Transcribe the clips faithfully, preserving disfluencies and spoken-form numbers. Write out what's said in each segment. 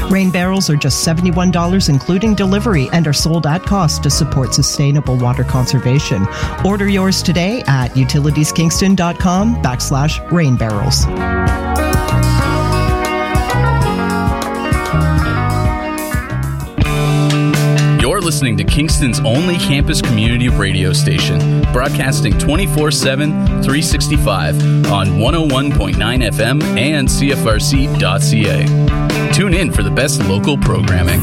Rain barrels are just seventy-one dollars including delivery and are sold at cost to support sustainable water conservation. Order yours today at utilitieskingston.com backslash rain barrels. You're listening to Kingston's only campus community radio station, broadcasting twenty-four seven, three sixty-five on one oh one point nine F M and C F R C dot C A. Tune in for the best local programming.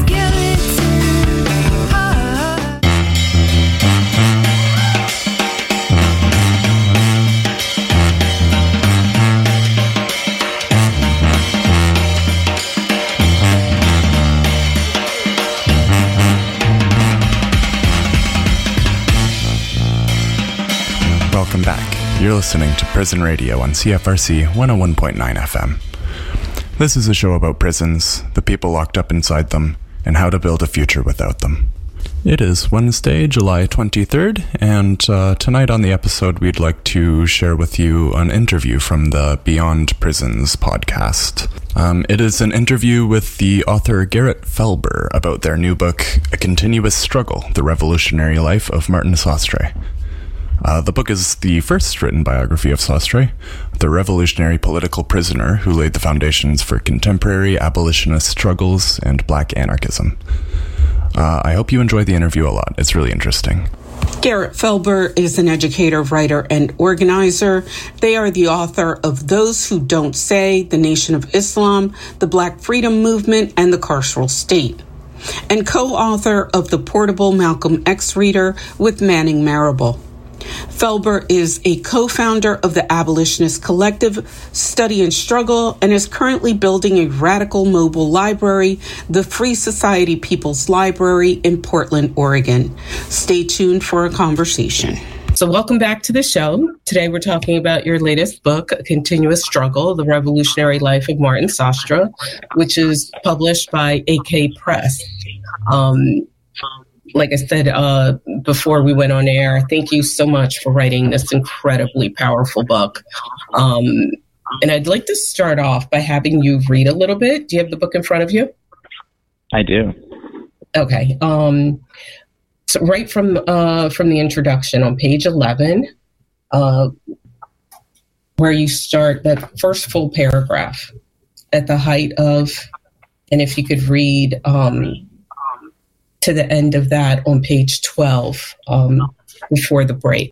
Welcome back. You're listening to Prison Radio on C F R C one oh one point nine F M. This is a show about prisons, the people locked up inside them, and how to build a future without them. It is Wednesday, July twenty-third, and uh, tonight on the episode we'd like to share with you an interview from the Beyond Prisons podcast. Um, it is an interview with the author Garrett Felber about their new book, A Continuous Struggle, The Revolutionary Life of Martin Sostre. Uh, the book is the first written biography of Sostre, the revolutionary political prisoner who laid the foundations for contemporary abolitionist struggles and black anarchism. Uh, I hope you enjoy the interview a lot. It's really interesting. Garrett Felber is an educator, writer, and organizer. They are the author of Those Who Don't Say, The Nation of Islam, The Black Freedom Movement, and The Carceral State, and co-author of The Portable Malcolm X Reader with Manning Marable. Felber is a co-founder of the Abolitionist Collective Study and Struggle and is currently building a radical mobile library, the Free Society People's Library in Portland, Oregon. Stay tuned for a conversation. So welcome back to the show. Today we're talking about your latest book, A Continuous Struggle, The Revolutionary Life of Martin Sostre, which is published by A K Press. Um, Like I said uh, before we went on air, thank you so much for writing this incredibly powerful book. Um, and I'd like to start off by having you read a little bit. Do you have the book in front of you? I do. Okay. Um, so right from uh, from the introduction on page eleven, uh, where you start that first full paragraph at the height of, and if you could read um, to the end of that on page twelve um, before the break.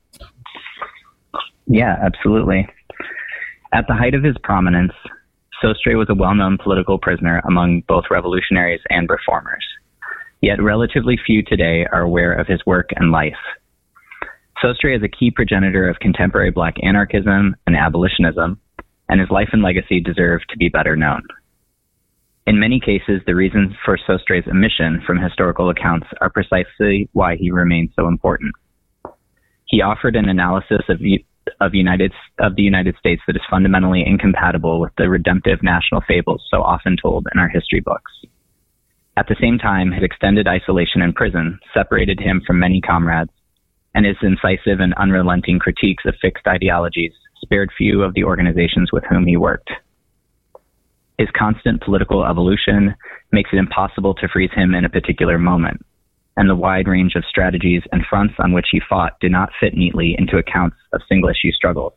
Yeah, absolutely. At the height of his prominence, Sostre was a well-known political prisoner among both revolutionaries and reformers. Yet relatively few today are aware of his work and life. Sostre is a key progenitor of contemporary black anarchism and abolitionism, and his life and legacy deserve to be better known. In many cases, the reasons for Sostre's omission from historical accounts are precisely why he remains so important. He offered an analysis of, of, United, of the United States that is fundamentally incompatible with the redemptive national fables so often told in our history books. At the same time, his extended isolation in prison separated him from many comrades, and his incisive and unrelenting critiques of fixed ideologies spared few of the organizations with whom he worked. His constant political evolution makes it impossible to freeze him in a particular moment, and the wide range of strategies and fronts on which he fought do not fit neatly into accounts of single-issue struggles.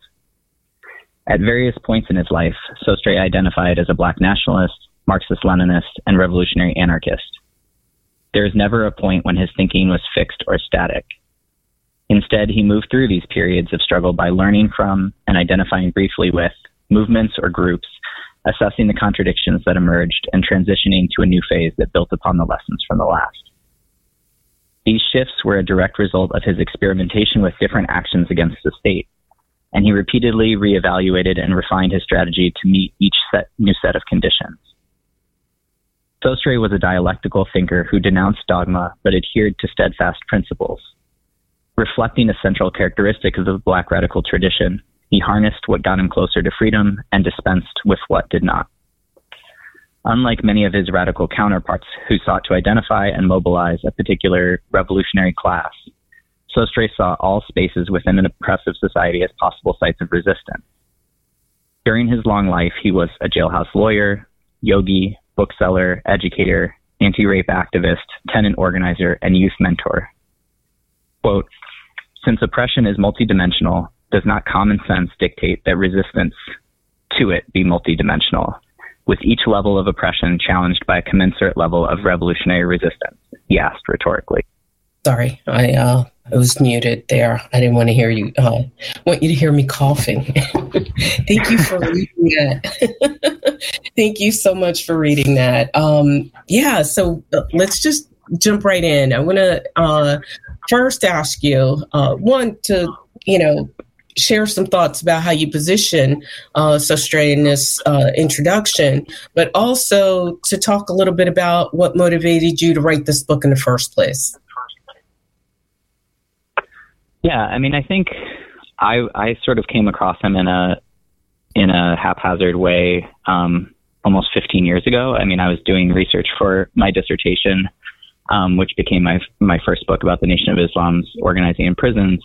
At various points in his life, Sostre identified as a black nationalist, Marxist-Leninist, and revolutionary anarchist. There is never a point when his thinking was fixed or static. Instead, he moved through these periods of struggle by learning from and identifying briefly with movements or groups, assessing the contradictions that emerged, and transitioning to a new phase that built upon the lessons from the last. These shifts were a direct result of his experimentation with different actions against the state, and he repeatedly reevaluated and refined his strategy to meet each set, new set of conditions. Sostre was a dialectical thinker who denounced dogma but adhered to steadfast principles. Reflecting a central characteristic of the Black radical tradition, he harnessed what got him closer to freedom and dispensed with what did not. Unlike many of his radical counterparts who sought to identify and mobilize a particular revolutionary class, Sostre saw all spaces within an oppressive society as possible sites of resistance. During his long life, he was a jailhouse lawyer, yogi, bookseller, educator, anti-rape activist, tenant organizer, and youth mentor. Quote, since oppression is multidimensional, does not common sense dictate that resistance to it be multidimensional, with each level of oppression challenged by a commensurate level of revolutionary resistance? He asked rhetorically. Sorry, I uh, I was muted there. I didn't want to hear you. Uh, want you to hear me coughing. Thank you for reading that. Thank you so much for reading that. Um, yeah, so uh, let's just jump right in. I want to uh, first ask you, uh, one, to you know share some thoughts about how you position uh, Sostre in this uh, introduction, but also to talk a little bit about what motivated you to write this book in the first place. Yeah, I mean, I think I I sort of came across him in a in a haphazard way um, almost fifteen years ago. I mean, I was doing research for my dissertation, um, which became my my first book about the Nation of Islam's organizing in prisons.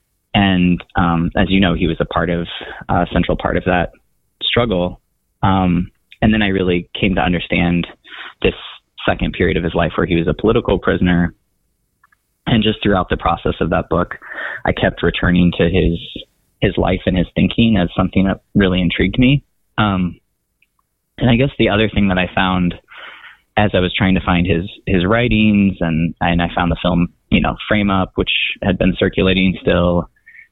And um, as you know, he was a part of a uh, central part of that struggle. Um, and then I really came to understand this second period of his life where he was a political prisoner. And just throughout the process of that book, I kept returning to his his life and his thinking as something that really intrigued me. Um, and I guess the other thing that I found as I was trying to find his his writings, and and I found the film, you know, Frame Up, which had been circulating still.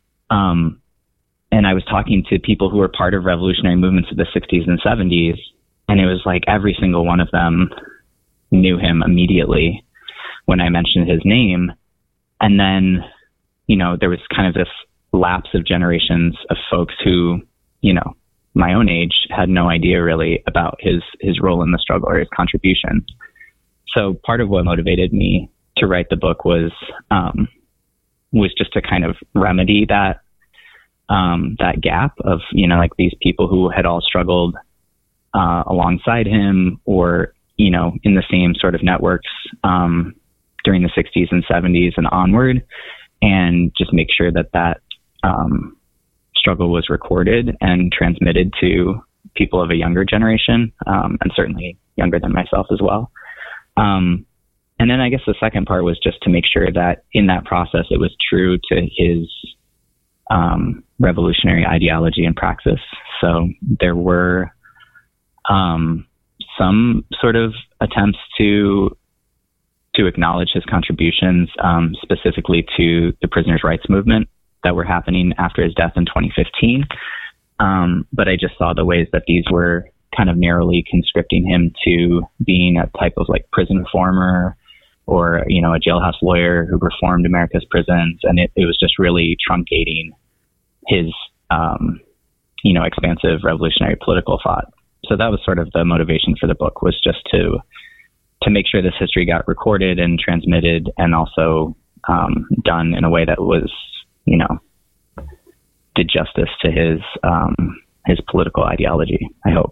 Um, and I was talking to people who were part of revolutionary movements of the sixties and seventies, and it was like every single one of them knew him immediately when I mentioned his name. And then, you know, there was kind of this lapse of generations of folks who, you know, my own age had no idea really about his, his role in the struggle or his contribution. So part of what motivated me to write the book was, um, was just to kind of remedy that, um, that gap of, you know, like these people who had all struggled, uh, alongside him or, you know, in the same sort of networks, um, during the sixties and seventies and onward, and just make sure that that um, struggle was recorded and transmitted to people of a younger generation, um, and certainly younger than myself as well. Um, and then I guess the second part was just to make sure that in that process it was true to his um, revolutionary ideology and praxis. So there were um, some sort of attempts to to acknowledge his contributions, um, specifically to the prisoners' rights movement that were happening after his death in twenty fifteen. Um, but I just saw the ways that these were kind of narrowly conscripting him to being a type of like prison reformer or, you know, a jailhouse lawyer who reformed America's prisons. And it, it was just really truncating his, um, you know, expansive revolutionary political thought. So that was sort of the motivation for the book, was just to to make sure this history got recorded and transmitted, and also um, done in a way that was, you know, did justice to his um, his political ideology, I hope.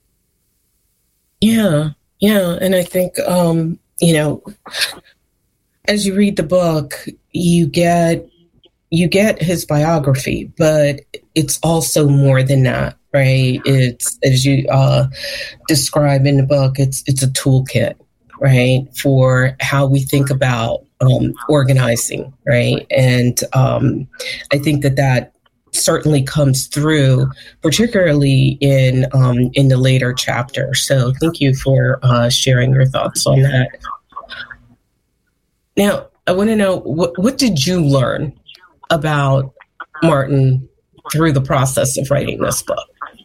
Yeah, yeah. And I think, um, you know, as you read the book, you get you get his biography, but it's also more than that, right? It's, as you uh, describe in the book, it's it's a toolkit, right, for how we think about um, organizing, right? And um, I think that that certainly comes through, particularly in um, in the later chapter. So thank you for uh, sharing your thoughts on that. Now, I want to know, what, what did you learn about Martin through the process of writing this book?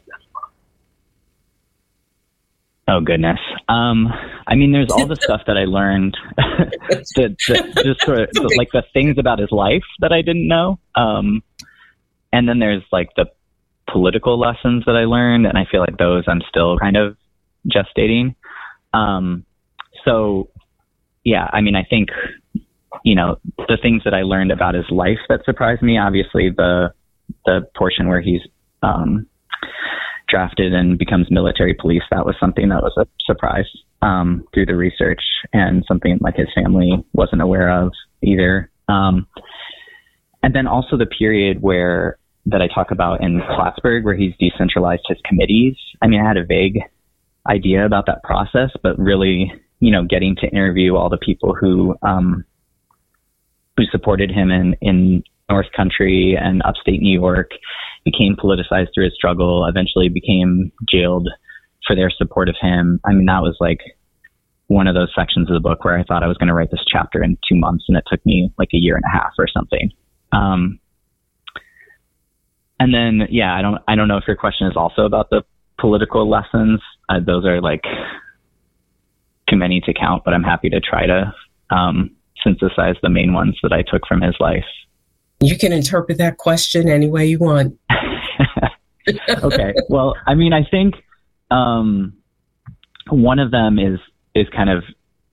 Oh, goodness. Um, I mean, there's all the stuff that I learned, the, the, just sort of the, like the things about his life that I didn't know. Um, and then there's like the political lessons that I learned, and I feel like those I'm still kind of gestating. Um, so, yeah, I mean, I think, you know, the things that I learned about his life that surprised me, obviously the the portion where he's um, drafted and becomes military police, that was something that was a surprise um, through the research, and something like his family wasn't aware of either. Um, and then also the period where that I talk about in Plattsburgh, where he's decentralized his committees. I mean, I had a vague idea about that process, but really, you know, getting to interview all the people who, um, who supported him in, in North Country and upstate New York, became politicized through his struggle, eventually became jailed for their support of him. I mean, that was like one of those sections of the book where I thought I was going to write this chapter in two months and it took me like a year and a half or something. Um, and then, yeah, I don't, I don't know if your question is also about the political lessons. Uh, those are like too many to count, but I'm happy to try to, um, synthesize the main ones that I took from his life. You can interpret that question any way you want. Okay. Well, I mean, I think, um, one of them is, is kind of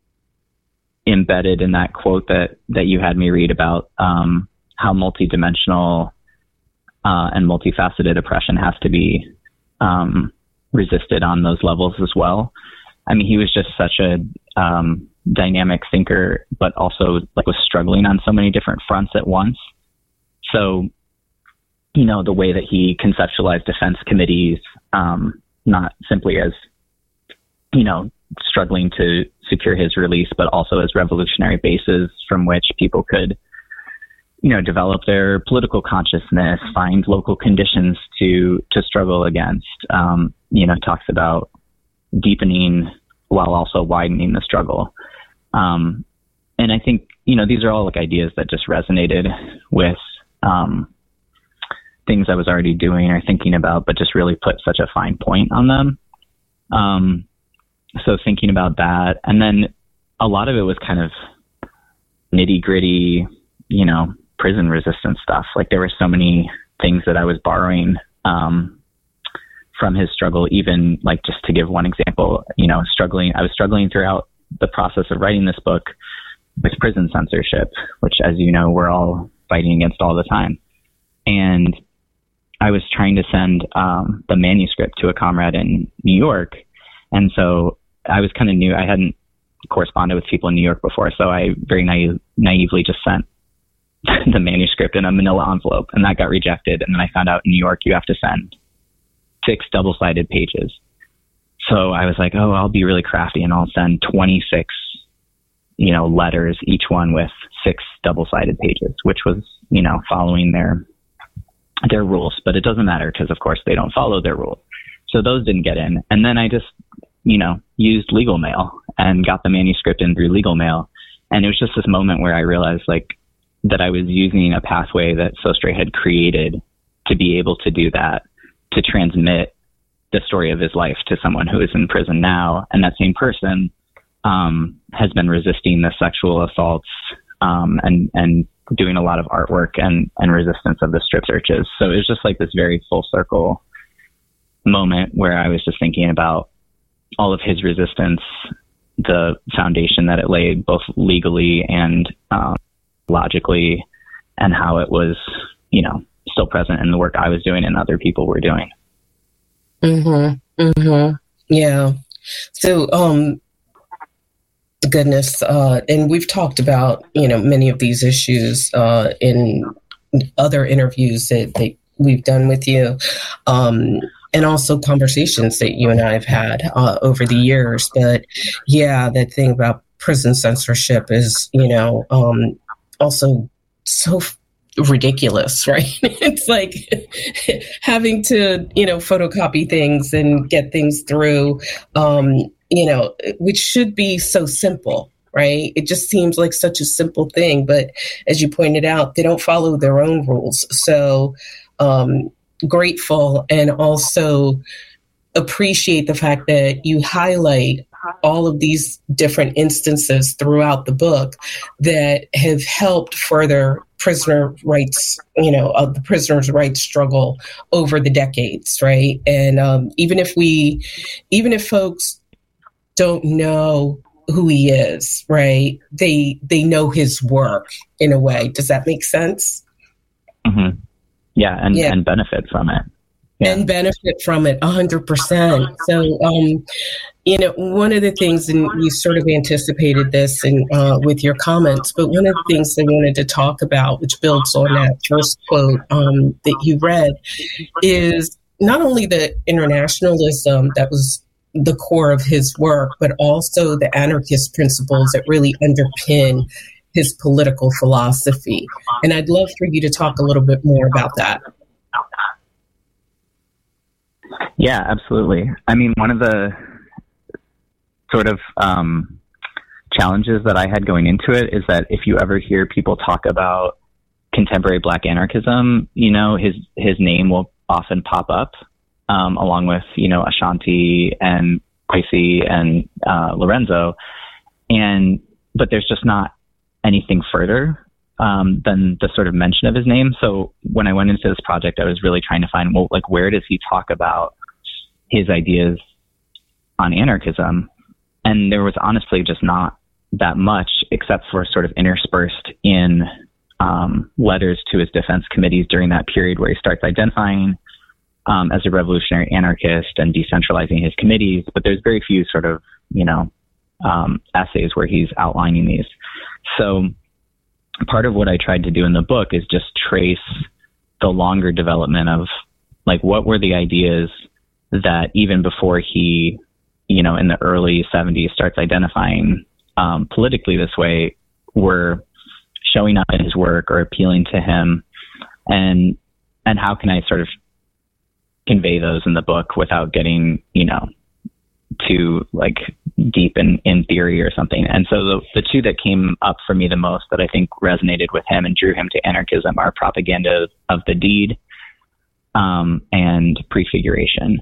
embedded in that quote that, that you had me read about, um, how multidimensional, uh, and multifaceted oppression has to be, um, resisted on those levels as well. I mean, he was just such a, um, dynamic thinker, but also like was struggling on so many different fronts at once. So, you know, the way that he conceptualized defense committees, um, not simply as, you know, struggling to secure his release, but also as revolutionary bases from which people could, you know, develop their political consciousness, find local conditions to, to struggle against, um, you know, talks about deepening while also widening the struggle. Um, and I think, you know, these are all like ideas that just resonated with, um, things I was already doing or thinking about, but just really put such a fine point on them. Um, so thinking about that, and then a lot of it was kind of nitty gritty, you know, prison resistance stuff. Like there were so many things that I was borrowing, um, from his struggle, even like just to give one example, you know, struggling, I was struggling throughout the process of writing this book with prison censorship, which, as you know, we're all fighting against all the time. And I was trying to send um, the manuscript to a comrade in New York. And so I was kind of new. I hadn't corresponded with people in New York before. So I very naive, naively just sent the manuscript in a manila envelope, and that got rejected. And then I found out in New York, you have to send six double-sided pages. So I was like, oh, I'll be really crafty and I'll send twenty-six, you know, letters, each one with six double-sided pages, which was, you know, following their, their rules, but it doesn't matter because of course they don't follow their rules. So those didn't get in. And then I just, you know, used legal mail and got the manuscript in through legal mail. And it was just this moment where I realized like that I was using a pathway that Sostre had created to be able to do that, to transmit the story of his life to someone who is in prison now. And that same person, um, has been resisting the sexual assaults, um, and, and doing a lot of artwork and, and resistance of the strip searches. So it was just like this very full circle moment where I was just thinking about all of his resistance, the foundation that it laid both legally and, um, logically, and how it was, you know, still present in the work I was doing and other people were doing. Mm-hmm. Mm-hmm. Yeah. So, um, goodness, uh, and we've talked about, you know, many of these issues, uh, in other interviews that, that we've done with you, um, and also conversations that you and I have had, uh, over the years. But yeah, that thing about prison censorship is, you know, um, also so ridiculous, right? It's like having to, you know, photocopy things and get things through, um, you know, which should be so simple, right? It just seems like such a simple thing, but as you pointed out, they don't follow their own rules. So, um, grateful and also appreciate the fact that you highlight all of these different instances throughout the book that have helped further prisoner rights, you know, uh, the prisoners' rights struggle over the decades, right? And um, even if we, even if folks don't know who he is, right, they they know his work in a way. Does that make sense? Mm-hmm. Yeah, and, yeah, and benefit from it. Yeah. And benefit from it, one hundred percent. So, um, you know, one of the things, and you sort of anticipated this in, uh, with your comments, but one of the things I wanted to talk about, which builds on that first quote um, that you read, is not only the internationalism that was the core of his work, but also the anarchist principles that really underpin his political philosophy. And I'd love for you to talk a little bit more about that. Yeah, absolutely. I mean, one of the sort of um, challenges that I had going into it is that if you ever hear people talk about contemporary Black anarchism, you know, his his name will often pop up um, along with, you know, Ashanti and Kwesi and uh, Lorenzo, and but there's just not anything further um, than the sort of mention of his name. So when I went into this project, I was really trying to find, well, like, where does he talk about his ideas on anarchism? And there was honestly just not that much, except for sort of interspersed in um, letters to his defense committees during that period where he starts identifying um, as a revolutionary anarchist and decentralizing his committees. But there's very few sort of, you know, um, essays where he's outlining these. So part of what I tried to do in the book is just trace the longer development of, like, what were the ideas that even before he, you know, in the early seventies starts identifying um, politically this way, were showing up in his work or appealing to him, and and how can I sort of convey those in the book without getting, you know, too like deep in, in theory or something. And so the, the two that came up for me the most that I think resonated with him and drew him to anarchism are Propaganda of the Deed um, and Prefiguration.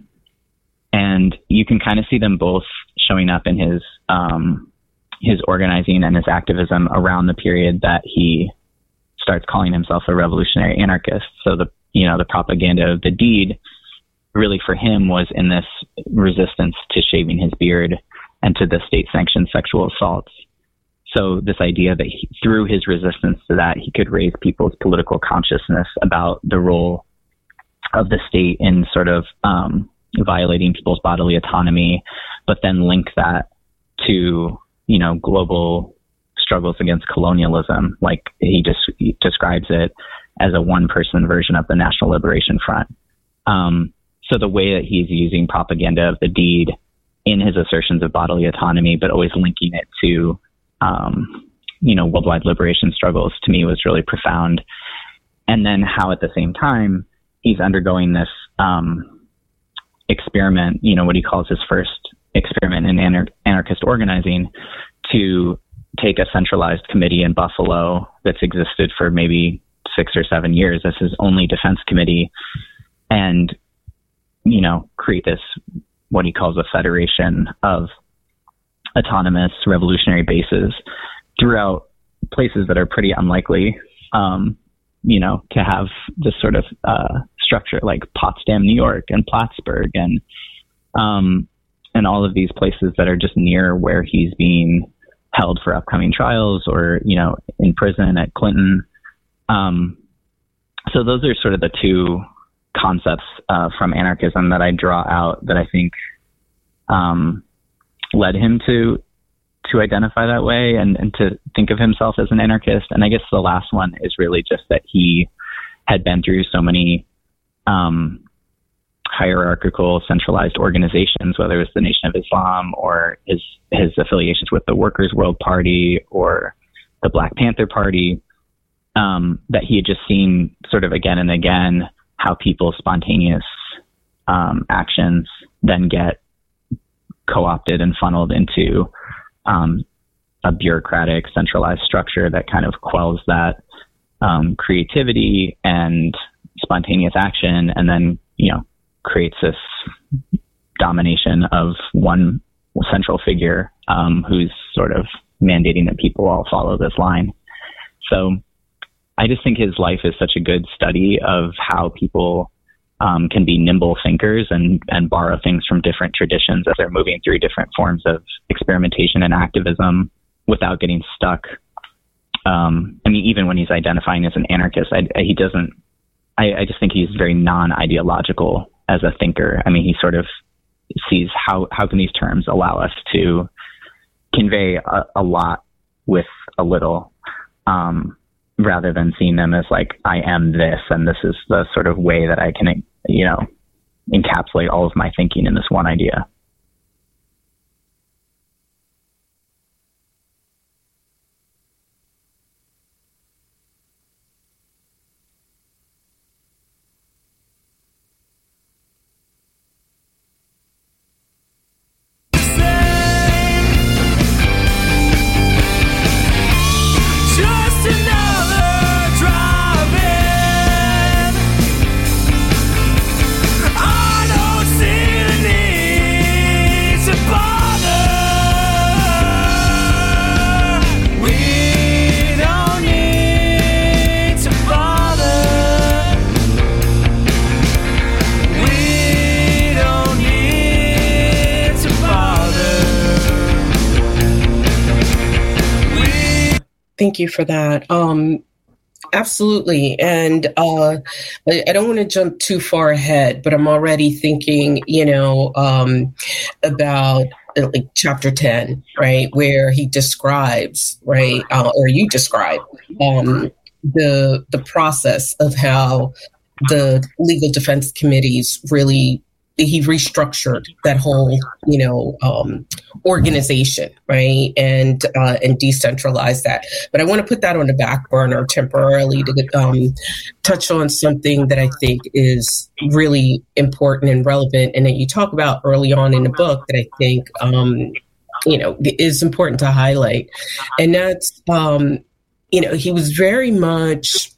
And you can kind of see them both showing up in his um, his organizing and his activism around the period that he starts calling himself a revolutionary anarchist. So the, you know, the Propaganda of the Deed really for him was in this resistance to shaving his beard and to the state-sanctioned sexual assaults. So this idea that he, through his resistance to that, he could raise people's political consciousness about the role of the state in sort of um, violating people's bodily autonomy, but then link that to, you know, global struggles against colonialism. Like he just he describes it as a one-person version of the National Liberation Front. Um, so the way that he's using Propaganda of the Deed in his assertions of bodily autonomy, but always linking it to, um, you know, worldwide liberation struggles, to me was really profound. And then how at the same time he's undergoing this um, experiment, you know, what he calls his first experiment in anar- anarchist organizing, to take a centralized committee in Buffalo that's existed for maybe six or seven years as his only defense committee, and, you know, create this, what he calls a federation of autonomous revolutionary bases throughout places that are pretty unlikely, um, you know, to have this sort of uh, structure, like Potsdam, New York, and Plattsburgh, and um, and all of these places that are just near where he's being held for upcoming trials, or, you know, in prison at Clinton. Um, so those are sort of the two concepts uh, from anarchism that I draw out that I think um, led him to to identify that way and, and to think of himself as an anarchist. And I guess the last one is really just that he had been through so many um, hierarchical, centralized organizations, whether it's the Nation of Islam or his his affiliations with the Workers' World Party or the Black Panther Party, um, that he had just seen sort of again and again how people's spontaneous um, actions then get co-opted and funneled into um, a bureaucratic, centralized structure that kind of quells that um, creativity and spontaneous action, and then, you know, creates this domination of one central figure um, who's sort of mandating that people all follow this line. So I just think his life is such a good study of how people um, can be nimble thinkers and, and borrow things from different traditions as they're moving through different forms of experimentation and activism without getting stuck. Um, I mean, even when he's identifying as an anarchist, I, I, he doesn't, I, I just think he's very non-ideological as a thinker. I mean, he sort of sees how, how can these terms allow us to convey a, a lot with a little, um, rather than seeing them as like, I am this, and this is the sort of way that I can, you know, encapsulate all of my thinking in this one idea. Thank you for that. Um, absolutely. And uh, I, I don't want to jump too far ahead, but I'm already thinking, you know, um, about uh, like chapter ten, right, where he describes, right, uh, or you describe um, the the process of how the legal defense committees really, he restructured that whole, you know, um, organization, right, and uh, and decentralized that. But I want to put that on the back burner temporarily to um, touch on something that I think is really important and relevant, and that you talk about early on in the book that I think, um, you know, is important to highlight, and that's, um, you know, he was very much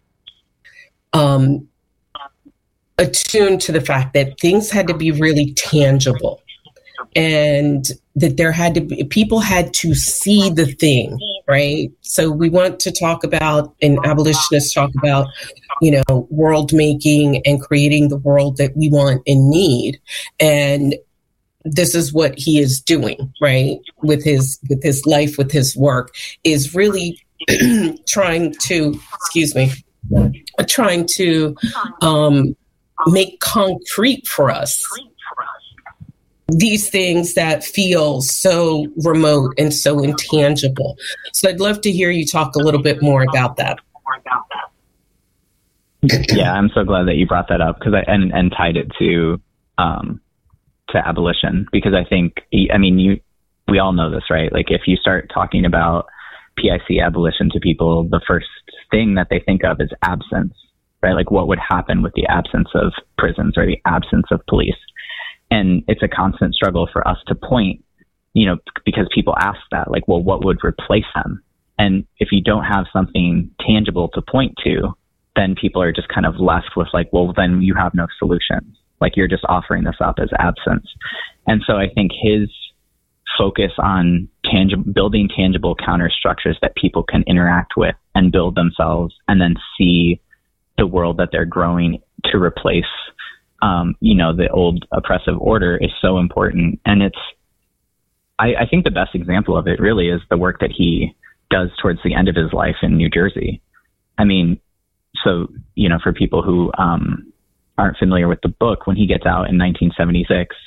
Um, attuned to the fact that things had to be really tangible, and that there had to be, people had to see the thing, right? So we want to talk about, and abolitionists talk about, you know, world making and creating the world that we want and need. And this is what he is doing, right? With his, with his life, with his work, is really trying to, excuse me, trying to, um, make concrete for us these things that feel so remote and so intangible. So I'd love to hear you talk a little bit more about that. Yeah, I'm so glad that you brought that up, because I and, and tied it to um, to abolition, because I think, I mean, you we all know this, right? Like, if you start talking about P I C abolition to people, the first thing that they think of is absence. Right? Like, what would happen with the absence of prisons or the absence of police? And it's a constant struggle for us to point, you know, because people ask that, like, well, what would replace them? And if you don't have something tangible to point to, then people are just kind of left with like, well, then you have no solutions. Like, you're just offering this up as absence. And so I think his focus on tangible, building tangible counter structures that people can interact with and build themselves, and then see the world that they're growing to replace, um, you know, the old oppressive order, is so important. And it's, I, I think the best example of it really is the work that he does towards the end of his life in New Jersey. I mean, so, you know, for people who um, aren't familiar with the book, when he gets out in nineteen seventy-six,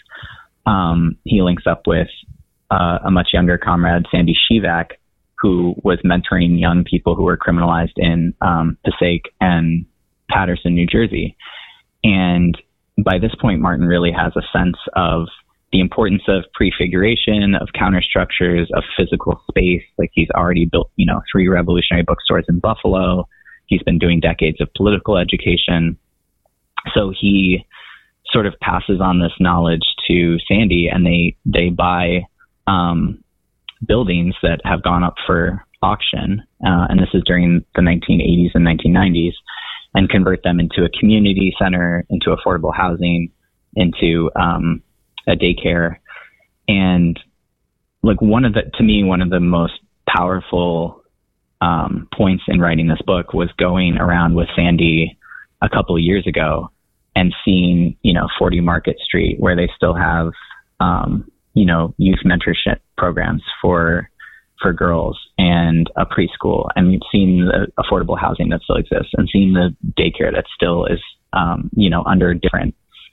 um, he links up with uh, a much younger comrade, Sandy Shivak, who was mentoring young people who were criminalized in um, Passaic and Patterson, New Jersey. And by this point, Martin really has a sense of the importance of prefiguration, of counterstructures, of physical space. Like, he's already built, you know, three revolutionary bookstores in Buffalo. He's been doing decades of political education. So he sort of passes on this knowledge to Sandy, and they, they buy um, buildings that have gone up for auction. Uh, and this is during the nineteen eighties and nineteen nineties. And convert them into a community center, into affordable housing, into um, a daycare. And like, one of the, to me, one of the most powerful um, points in writing this book was going around with Sandy a couple of years ago and seeing, you know, forty Market Street, where they still have, um, you know, youth mentorship programs for for girls, and a preschool, and seeing the affordable housing that still exists, and seeing the daycare that still is, um, you know, under different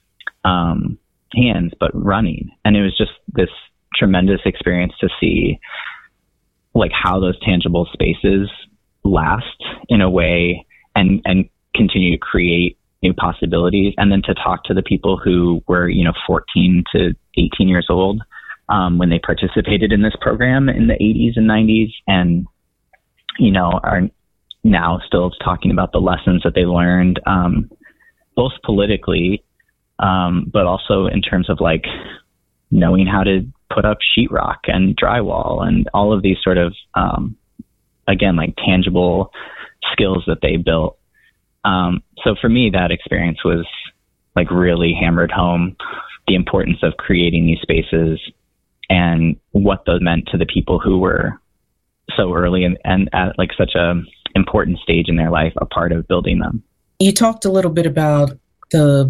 um, hands, but running. And it was just this tremendous experience to see, like, how those tangible spaces last in a way, and, and continue to create new possibilities. And then to talk to the people who were, you know, fourteen to eighteen years old, Um, when they participated in this program in the eighties and nineties, and, you know, are now still talking about the lessons that they learned, um, both politically, um, but also in terms of, like, knowing how to put up sheetrock and drywall and all of these sort of, um, again, like, tangible skills that they built. Um, so for me, that experience was, like, really hammered home the importance of creating these spaces and what those meant to the people who were so early and, and at, like, such a important stage in their life, a part of building them. You talked a little bit about the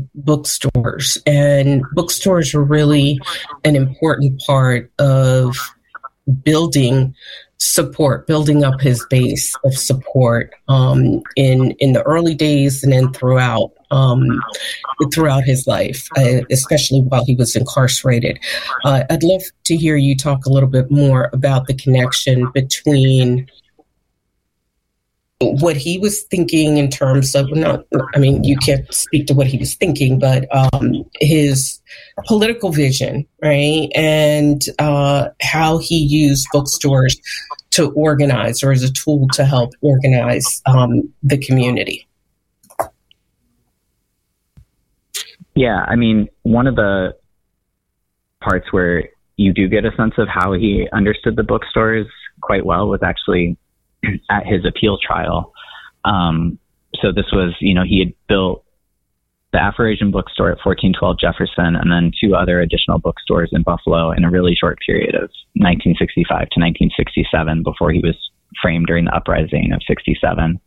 bookstores, and bookstores are really an important part of building support, building up his base of support um, in in the early days and then throughout um, throughout his life, uh, especially while he was incarcerated. Uh, I'd love to hear you talk a little bit more about the connection between what he was thinking in terms of, not, I mean, you can't speak to what he was thinking, but um, his political vision, right? And uh, how he used bookstores to organize, or as a tool to help organize um, the community. Yeah, I mean, one of the parts where you do get a sense of how he understood the bookstores quite well was actually at his appeal trial. Um, so this was, you know, he had built the Afro-Asian bookstore at fourteen twelve Jefferson, and then two other additional bookstores in Buffalo in a really short period of nineteen sixty-five to nineteen sixty-seven, before he was framed during the uprising of sixty-seven.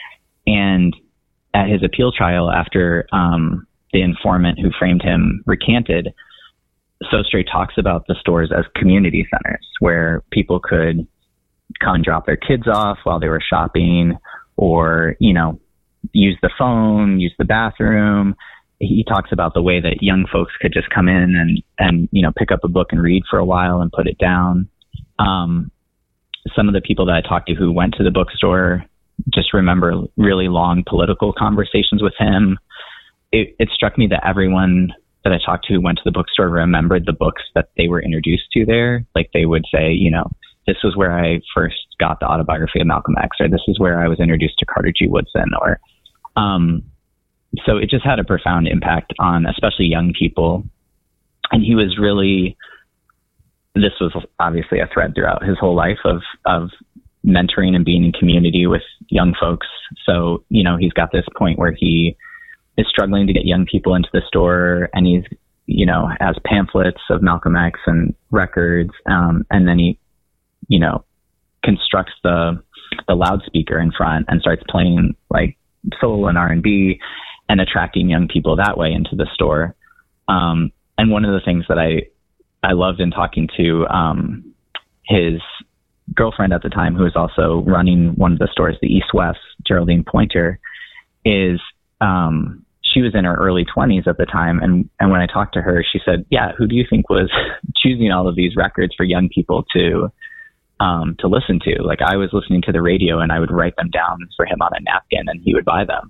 And at his appeal trial, after um, the informant who framed him recanted, Sostre talks about the stores as community centers where people could come and drop their kids off while they were shopping, or, you know, use the phone, use the bathroom. He talks about the way that young folks could just come in and, and, you know, pick up a book and read for a while and put it down. Um, some of the people that I talked to who went to the bookstore just remember really long political conversations with him. It, it struck me that everyone that I talked to who went to the bookstore remembered the books that they were introduced to there. Like they would say, you know, this was where I first got the autobiography of Malcolm X, or this is where I was introduced to Carter G. Woodson, or, um, so it just had a profound impact on especially young people. And he was really, this was obviously a thread throughout his whole life of, of mentoring and being in community with young folks. So, you know, he's got this point where he is struggling to get young people into the store, and he's, you know, has pamphlets of Malcolm X and records. Um, and then he, you know, constructs the the loudspeaker in front and starts playing like soul and R and B and attracting young people that way into the store. Um, and one of the things that I I loved in talking to um, his girlfriend at the time, who was also running one of the stores, the East West, Geraldine Pointer, is um, she was in her early twenties at the time. And, and when I talked to her, she said, yeah, who do you think was choosing all of these records for young people to um, to listen to? Like, I was listening to the radio and I would write them down for him on a napkin and he would buy them.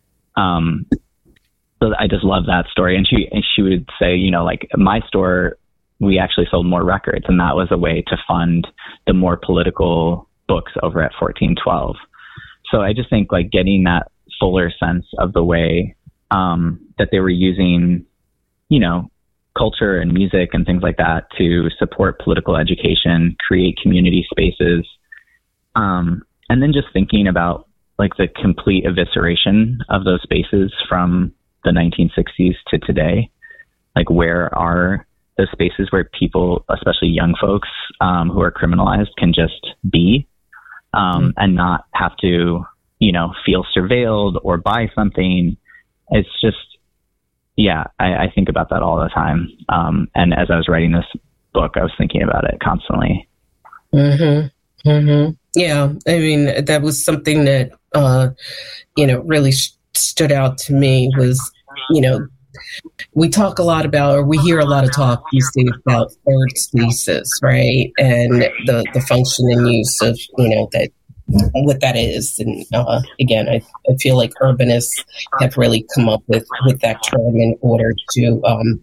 Um, so I just love that story. And she, and she would say, you know, like my store, we actually sold more records, and that was a way to fund the more political books over at fourteen twelve. So I just think like getting that fuller sense of the way um, that they were using, you know, culture and music and things like that to support political education, create community spaces. Um, and then just thinking about like the complete evisceration of those spaces from the nineteen sixties to today. Like, where are the spaces where people, especially young folks um, who are criminalized, can just be um, mm-hmm. and not have to, you know, feel surveilled or buy something. It's just, yeah, I, I think about that all the time. Um, and as I was writing this book, I was thinking about it constantly. Mm-hmm. Mm-hmm. Yeah. I mean, that was something that, uh, you know, really sh- stood out to me was, you know, we talk a lot about, or we hear a lot of talk these days about third spaces, right? And the, the function and use of, you know, that, what that is. And uh, again, I, I feel like urbanists have really come up with, with that term in order to, um,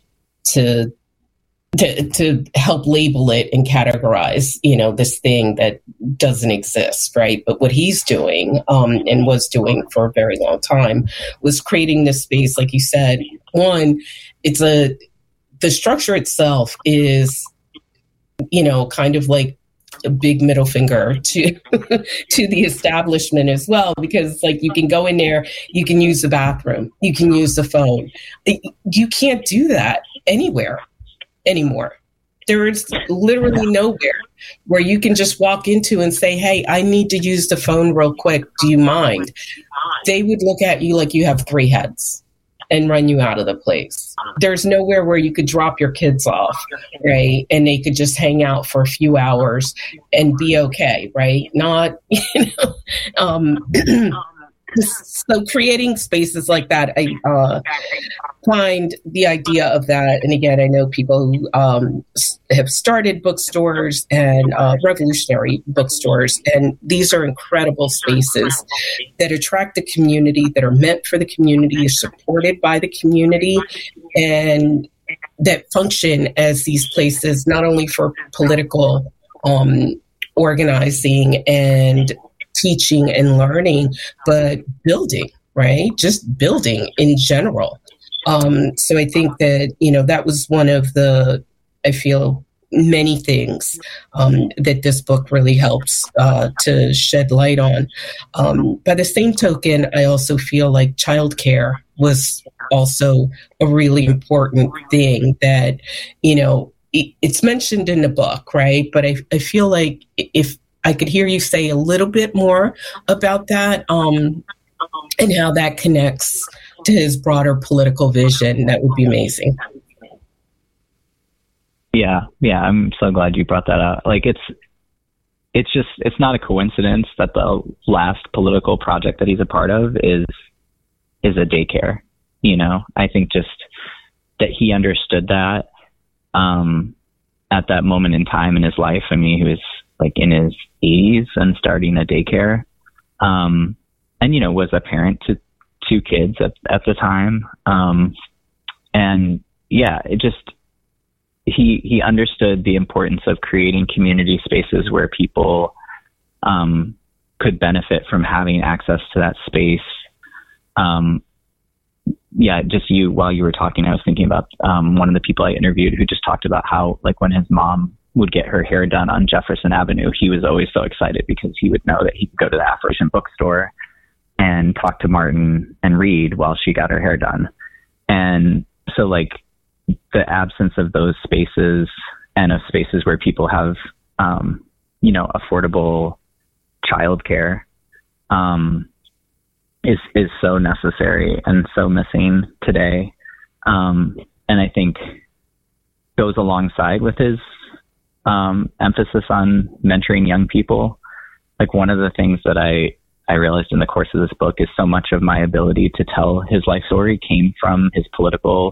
to, to, to help label it and categorize, you know, this thing that doesn't exist, right? But what he's doing, um, and was doing for a very long time, was creating this space, like you said. One, it's a, the structure itself is, you know, kind of like a big middle finger to to the establishment as well, because like you can go in there, you can use the bathroom, you can use the phone. You can't do that anywhere anymore. There is literally nowhere where you can just walk into and say, hey, I need to use the phone real quick. Do you mind? They would look at you like you have three heads. and run you out of the place. There's nowhere where you could drop your kids off, right? And they could just hang out for a few hours and be okay, right? Not, you know, um, so creating spaces like that, I uh, find the idea of that. And again, I know people who um, have started bookstores and uh, revolutionary bookstores, and these are incredible spaces that attract the community, that are meant for the community, supported by the community, and that function as these places not only for political um, organizing and teaching and learning, but building, right? Just building in general. Um, so I think that, you know, that was one of the, I feel, many things um, that this book really helps uh, to shed light on. Um, by the same token, I also feel like childcare was also a really important thing that, you know, it, it's mentioned in the book, right? But I, I feel like if I could hear you say a little bit more about that um, and how that connects to his broader political vision, that would be amazing. Yeah, yeah, I'm so glad you brought that up. Like, it's it's just, it's not a coincidence that the last political project that he's a part of is is a daycare. You know, I think just that he understood that um, at that moment in time in his life. I mean, he was like in his eighties and starting a daycare, um, and, you know, was a parent to two kids at, at the time. Um, and yeah, it just, he, he understood the importance of creating community spaces where people, um, could benefit from having access to that space. Um, yeah, just you, while you were talking, I was thinking about, um, one of the people I interviewed who just talked about how, like, when his mom would get her hair done on Jefferson Avenue, he was always so excited because he would know that he could go to the Afro-Asian bookstore and talk to Martin and read while she got her hair done. And so, like, the absence of those spaces and of spaces where people have, um, you know, affordable childcare, um, is, is so necessary and so missing today. Um, and I think goes alongside with his, um, emphasis on mentoring young people. Like, one of the things that I, I realized in the course of this book is so much of my ability to tell his life story came from his political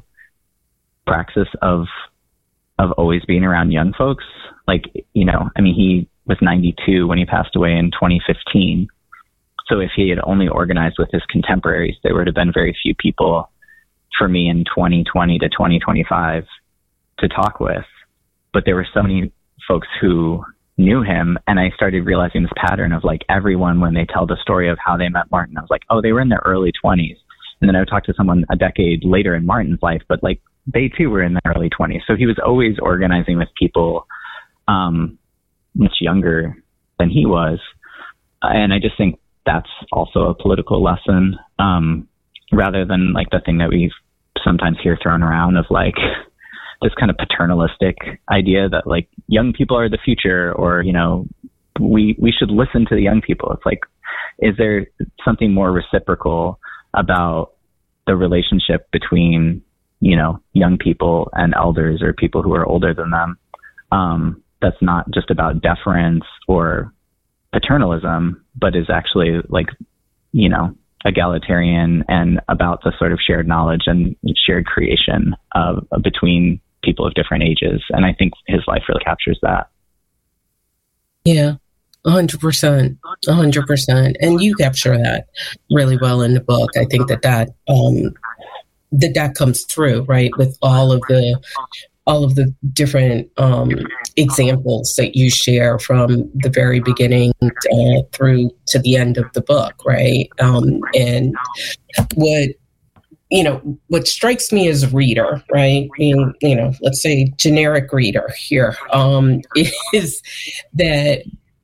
praxis of, of always being around young folks. Like, you know, I mean, he was ninety-two when he passed away in twenty fifteen. So if he had only organized with his contemporaries, there would have been very few people for me in twenty twenty to twenty twenty-five to talk with. But there were so many folks who knew him, and I started realizing this pattern of, like, everyone, when they tell the story of how they met Martin, I was like, oh, they were in their early twenties. And then I would talk to someone a decade later in Martin's life, but, like, they too were in their early twenties. So he was always organizing with people um, much younger than he was. And I just think that's also a political lesson, um, rather than, like, the thing that we sometimes hear thrown around of, like, this kind of paternalistic idea that, like, young people are the future, or, you know, we, we should listen to the young people. It's like, is there something more reciprocal about the relationship between, you know, young people and elders or people who are older than them? Um, that's not just about deference or paternalism, but is actually, like, you know, egalitarian and about the sort of shared knowledge and shared creation of, of between people of different ages. And I think his life really captures that. Yeah, a hundred percent, a hundred percent. And you capture that really well in the book. I think that that, um, that that comes through, right, with all of the all of the different um, examples that you share from the very beginning uh, through to the end of the book, right? Um, and what, you know, what strikes me as a reader, right, being, you know, let's say generic reader here, um, is that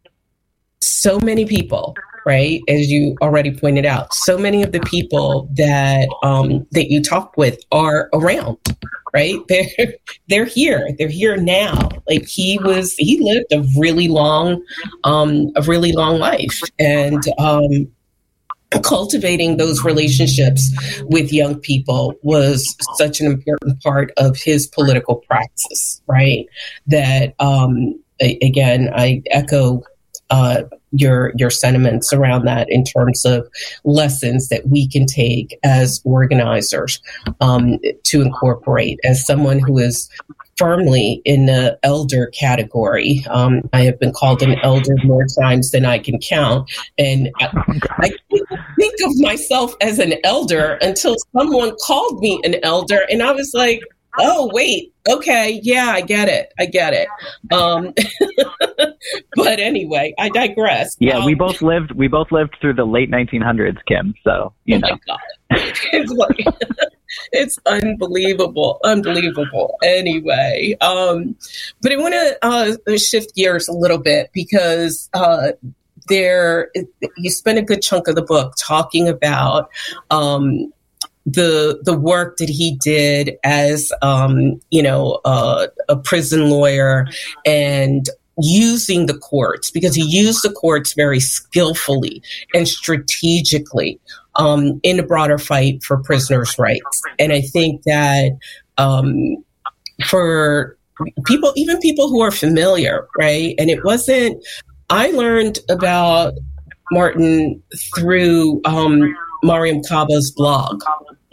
so many people, right, as you already pointed out, so many of the people that um, that you talk with are around, right? They're they're here. They're here now. Like, he was, he lived a really long, um, a really long life, and um, cultivating those relationships with young people was such an important part of his political praxis, right? That, um, a- again, I echo uh, your your sentiments around that in terms of lessons that we can take as organizers um, to incorporate. As someone who is firmly in the elder category, um, I have been called an elder more times than I can count, and I, I didn't think of myself as an elder until someone called me an elder, and I was like, oh, wait, okay, yeah, I get it, I get it. Um, but anyway, I digress. Yeah, um, we both lived. We both lived through the late nineteen hundreds, Kim. So you oh know, my God, it's like, it's unbelievable, unbelievable. Anyway, um, but I want to uh, shift gears a little bit because uh, there you spend a good chunk of the book talking about. Um, the the work that he did as um, you know uh, a prison lawyer and using the courts, because he used the courts very skillfully and strategically um, in the broader fight for prisoners' rights. And I think that um, for people, even people who are familiar, right? And it wasn't, I learned about Martin through um, Mariam Kaba's blog.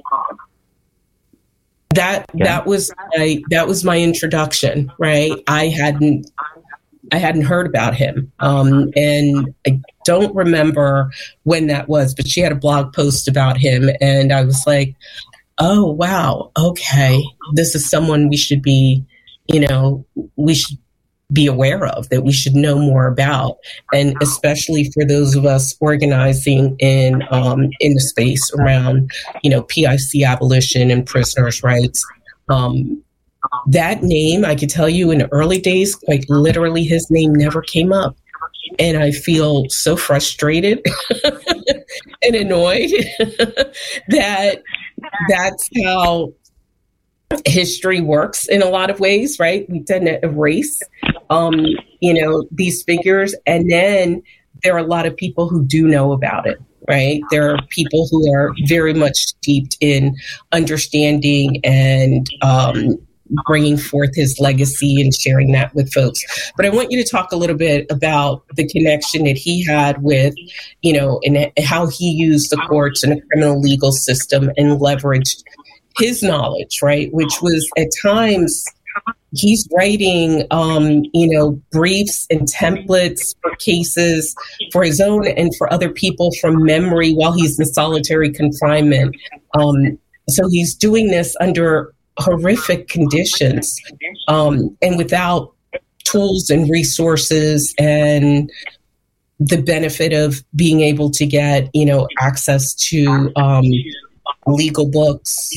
That Yeah. that was my that was my introduction, right? I hadn't I hadn't heard about him, um, and I don't remember when that was. But she had a blog post about him, and I was like, "Oh wow, okay, this is someone we should be, you know, we should be aware of, that we should know more about, and especially for those of us organizing in um, in the space around, you know, P I C abolition and prisoners' rights." Um, that name, I could tell you, in the early days, like literally, his name never came up, and I feel so frustrated and annoyed that that's how history works in a lot of ways, right? We tend to erase, um, you know, these figures. And then there are a lot of people who do know about it, right? There are people who are very much steeped in understanding and um, bringing forth his legacy and sharing that with folks. But I want you to talk a little bit about the connection that he had with, you know, and how he used the courts and the criminal legal system and leveraged his knowledge, right? Which was at times he's writing, um, you know, briefs and templates for cases for his own and for other people from memory while he's in solitary confinement. Um, so he's doing this under horrific conditions um, and without tools and resources and the benefit of being able to get, you know, access to um, legal books,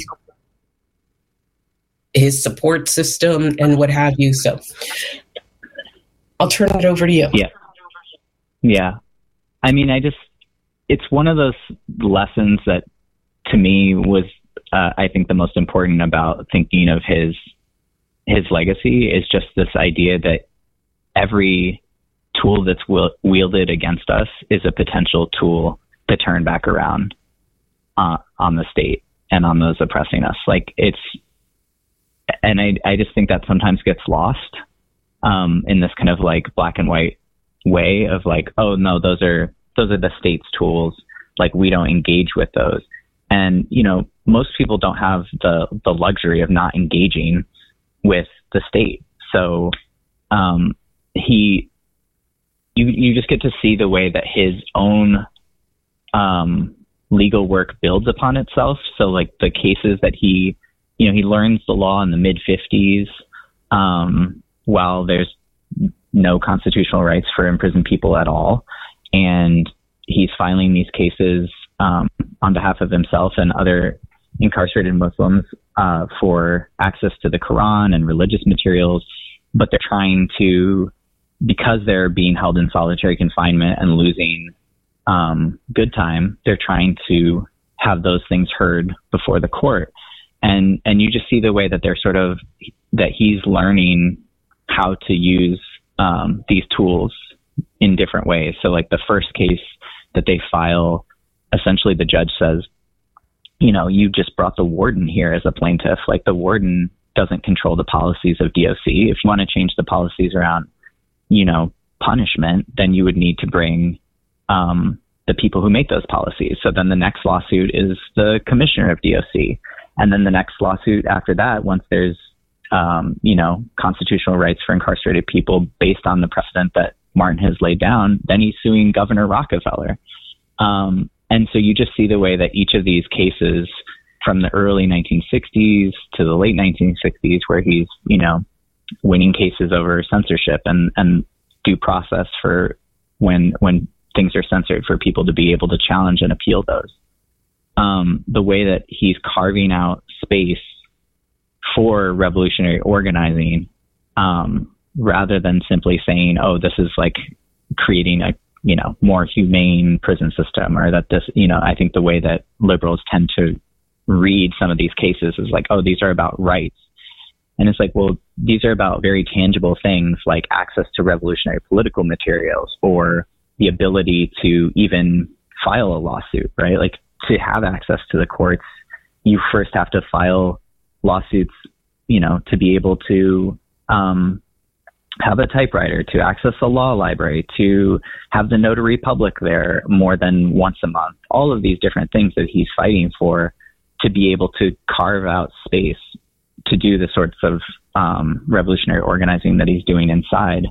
his support system, and what have you. So I'll turn it over to you. Yeah. Yeah. I mean, I just, it's one of those lessons that to me was, uh, I think the most important about thinking of his, his legacy is just this idea that every tool that's w- wielded against us is a potential tool to turn back around uh, on the state and on those oppressing us. Like it's, and I, I just think that sometimes gets lost um, in this kind of like black and white way of like, oh no, those are, those are the state's tools. Like we don't engage with those. And, you know, most people don't have the, the luxury of not engaging with the state. So um, he, you, you just get to see the way that his own um, legal work builds upon itself. So like the cases that he, you know, he learns the law in the mid fifties um, while there's no constitutional rights for imprisoned people at all. And he's filing these cases um, on behalf of himself and other incarcerated Muslims uh, for access to the Quran and religious materials. But they're trying to, because they're being held in solitary confinement and losing um, good time, they're trying to have those things heard before the court. And and you just see the way that they're sort of, that he's learning how to use um, these tools in different ways. So like the first case that they file essentially the judge says, you know, you just brought the warden here as a plaintiff. Like, the warden doesn't control the policies of D O C. If you want to change the policies around, you know, punishment, then you would need to bring um, the people who make those policies. So then the next lawsuit is the commissioner of D O C. And then the next lawsuit after that, once there's, um, you know, constitutional rights for incarcerated people based on the precedent that Martin has laid down, then he's suing Governor Rockefeller. Um, and so you just see the way that each of these cases from the early nineteen sixties to the late nineteen sixties, where he's, you know, winning cases over censorship and, and due process for when, when things are censored, for people to be able to challenge and appeal those. Um, the way that he's carving out space for revolutionary organizing, um, rather than simply saying, oh, this is like creating a, you know, more humane prison system, or that this, you know, I think the way that liberals tend to read some of these cases is like, oh, these are about rights. And it's like, well, these are about very tangible things like access to revolutionary political materials, or the ability to even file a lawsuit, right? Like, to have access to the courts, you first have to file lawsuits, you know, to be able to um, have a typewriter, to access a law library, to have the notary public there more than once a month. All of these different things that he's fighting for, to be able to carve out space to do the sorts of um, revolutionary organizing that he's doing inside.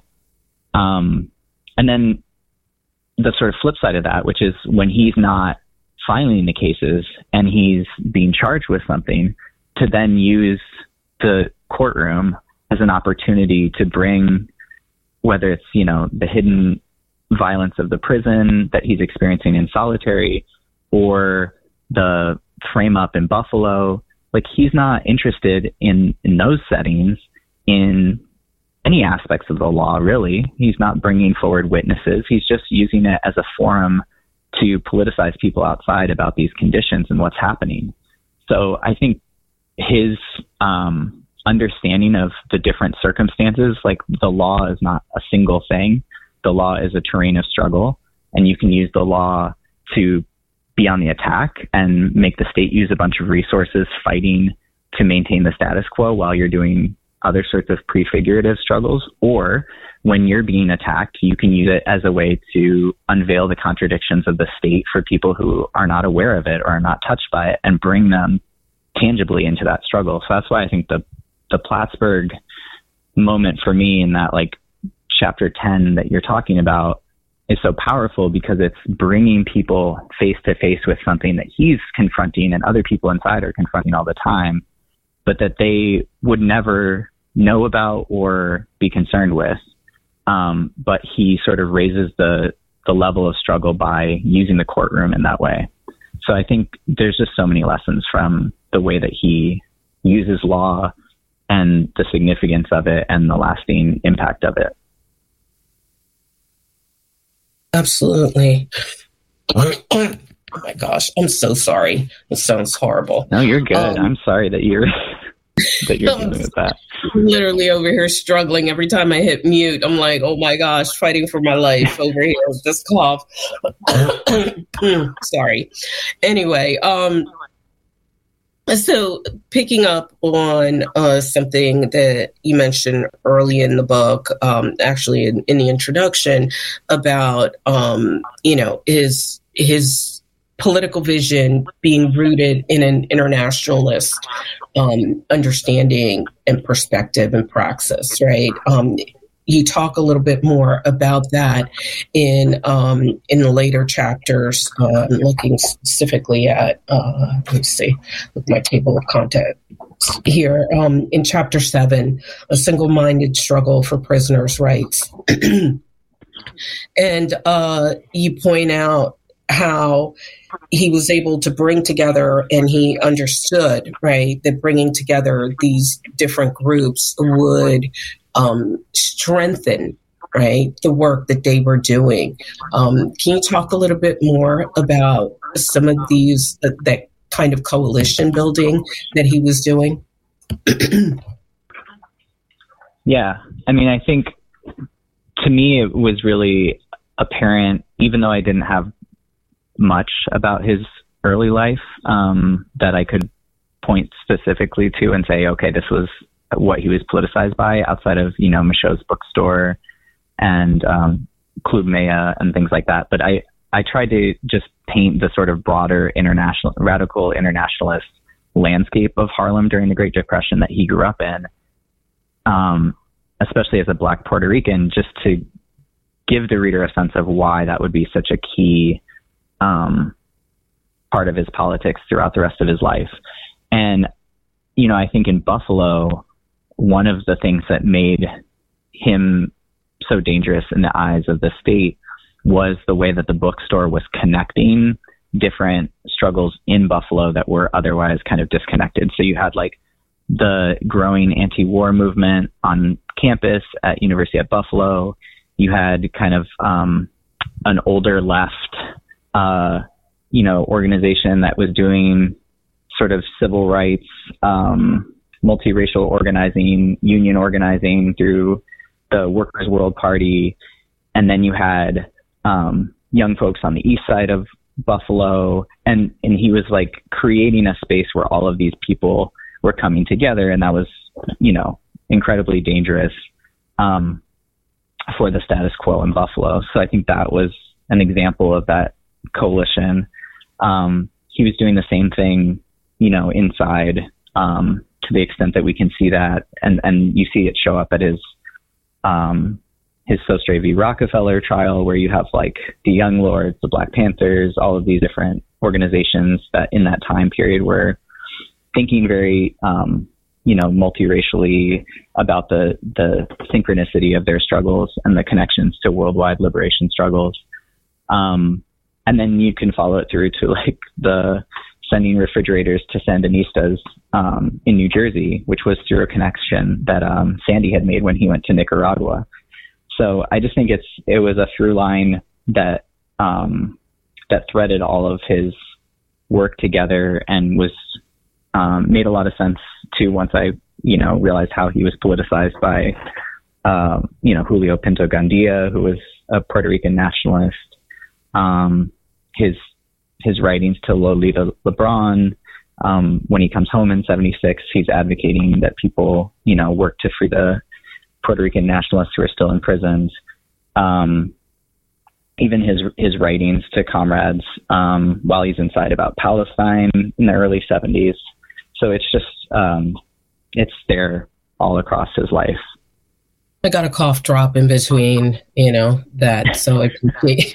Um, and then the sort of flip side of that, which is when he's not filing the cases and he's being charged with something, to then use the courtroom as an opportunity to bring, whether it's, you know, the hidden violence of the prison that he's experiencing in solitary, or the frame up in Buffalo. Like, he's not interested in, in those settings in any aspects of the law, really. He's not bringing forward witnesses. He's just using it as a forum to politicize people outside about these conditions and what's happening. So I think his um, understanding of the different circumstances, like, the law is not a single thing. The law is a terrain of struggle, and you can use the law to be on the attack and make the state use a bunch of resources fighting to maintain the status quo while you're doing other sorts of prefigurative struggles. Or when you're being attacked, you can use it as a way to unveil the contradictions of the state for people who are not aware of it or are not touched by it, and bring them tangibly into that struggle. So that's why I think the, the Plattsburgh moment for me in that, like, chapter ten that you're talking about is so powerful, because it's bringing people face to face with something that he's confronting and other people inside are confronting all the time, but that they would never know about or be concerned with. Um, but he sort of raises the, the level of struggle by using the courtroom in that way. So I think there's just so many lessons from the way that he uses law and the significance of it and the lasting impact of it. Absolutely. Oh my gosh, I'm so sorry. It sounds horrible. No, you're good. Um, I'm sorry that you're that you're dealing with that. I'm literally over here struggling. Every time I hit mute, I'm like, oh my gosh, fighting for my life over here with this cough. Sorry. Anyway, um, so picking up on uh, something that you mentioned early in the book, um, actually in, in the introduction, about, um, you know, his his political vision being rooted in an internationalist um, understanding and perspective and praxis, right? Um, you talk a little bit more about that in um, in the later chapters, uh, looking specifically at, uh, let's see, with my table of contents here. Um, in chapter seven, A Single-Minded Struggle for Prisoners' Rights. And uh, you point out how he was able to bring together, and he understood, right, that bringing together these different groups would um, strengthen, right, the work that they were doing. Um, can you talk a little bit more about some of these, uh, that kind of coalition building that he was doing? Yeah. I mean, I think to me, it was really apparent, even though I didn't have much about his early life um, that I could point specifically to and say, okay, this was what he was politicized by, outside of, you know, Michaud's bookstore and um, Club Mea and things like that. But I, I tried to just paint the sort of broader international, radical internationalist landscape of Harlem during the Great Depression that he grew up in, um, especially as a Black Puerto Rican, just to give the reader a sense of why that would be such a key um, part of his politics throughout the rest of his life. And, you know, I think in Buffalo, one of the things that made him so dangerous in the eyes of the state was the way that the bookstore was connecting different struggles in Buffalo that were otherwise kind of disconnected. So you had like the growing anti-war movement on campus at University at Buffalo. You had kind of um, an older left, uh, you know, organization that was doing sort of civil rights, um, multiracial organizing, union organizing through the Workers' World Party. And then you had um, young folks on the east side of Buffalo. And, and he was like creating a space where all of these people were coming together. And that was, you know, incredibly dangerous um, for the status quo in Buffalo. So I think that was an example of that coalition. Um, he was doing the same thing, you know, inside, um, to the extent that we can see that. And, and you see it show up at his, um, his Sostre v. Rockefeller trial, where you have like the Young Lords, the Black Panthers, all of these different organizations that in that time period were thinking very, um, you know, multiracially about the, the synchronicity of their struggles and the connections to worldwide liberation struggles. Um, and then you can follow it through to like the sending refrigerators to Sandinistas um, in New Jersey, which was through a connection that um, Sandy had made when he went to Nicaragua. So I just think it's it was a through line that um, that threaded all of his work together and was um, made a lot of sense too once I you know realized how he was politicized by uh, you know Julio Pinto Gandia, who was a Puerto Rican nationalist. Um, his his writings to Lolita LeBron. Um, when he comes home in seventy-six, he's advocating that people, you know, work to free the Puerto Rican nationalists who are still in prisons. Um, even his his writings to comrades um, while he's inside about Palestine in the early seventies. So it's just, um, it's there all across his life. I got a cough drop in between, you know, that. So I appreciate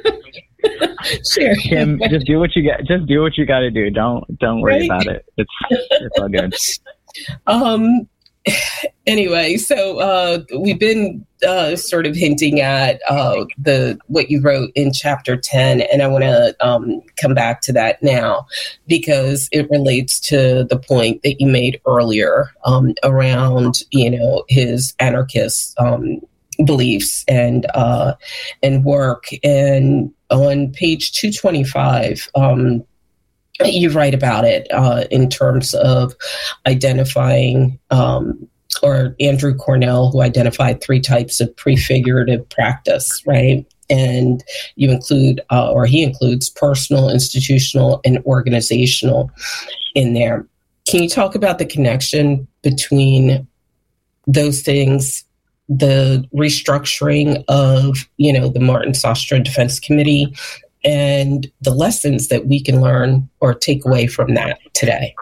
Sure. Kim, just do what you got. Just do what you got to do. Don't don't worry right? about it. It's it's all good. Um. Anyway, so uh, we've been uh, sort of hinting at uh, the what you wrote in chapter ten, and I want to um, come back to that now because it relates to the point that you made earlier um, around, you know, his anarchist um, beliefs and uh, and work. And on page two twenty-five, um, you write about it uh, in terms of identifying, um, or Andrew Cornell, who identified three types of prefigurative practice, right? And you include, uh, or he includes personal, institutional, and organizational in there. Can you talk about the connection between those things, the restructuring of, you know, the Martin Sostre Defense Committee, and the lessons that we can learn or take away from that today?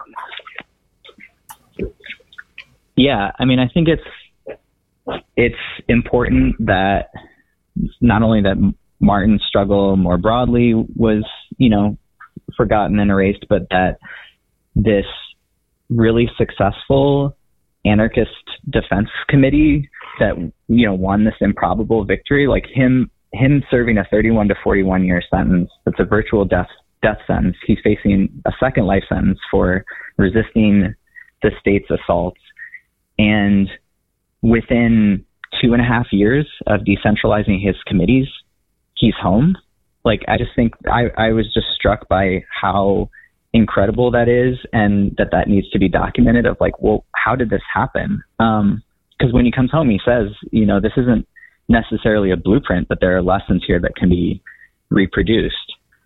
Yeah, I mean, I think it's it's important that not only that Martin's struggle more broadly was, you know, forgotten and erased, but that this really successful anarchist defense committee that, you know, won this improbable victory, like him him serving a thirty-one to forty-one year sentence, that's a virtual death death sentence. He's facing a second life sentence for resisting the state's assaults. And within two and a half years of decentralizing his committees, he's home. Like, I just think I, I was just struck by how incredible that is, and that that needs to be documented of like, well, how did this happen? Um, because when he comes home, he says, you know, this isn't necessarily a blueprint, but there are lessons here that can be reproduced.